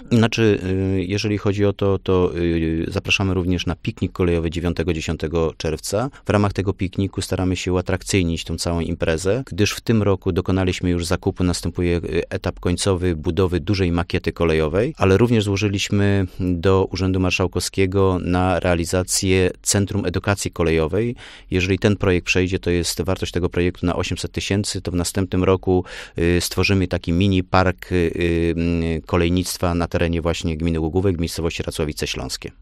Znaczy, jeżeli chodzi o to zapraszamy również na piknik kolejowy 9-10 czerwca. W ramach tego pikniku staramy się uatrakcyjnić tą całą imprezę, gdyż w tym roku dokonaliśmy już zakupu, następuje etap końcowy budowy dużej makiety kolejowej, ale również złożyliśmy do Urzędu Marszałkowskiego na realizację Centrum Edukacji Kolejowej. Jeżeli ten projekt przejdzie, to jest wartość tego projektu na 800 000, to w następnym roku stworzymy taki mini park kolejnictwa na terenie właśnie gminy Głogówek, miejscowości Racławice Śląskie.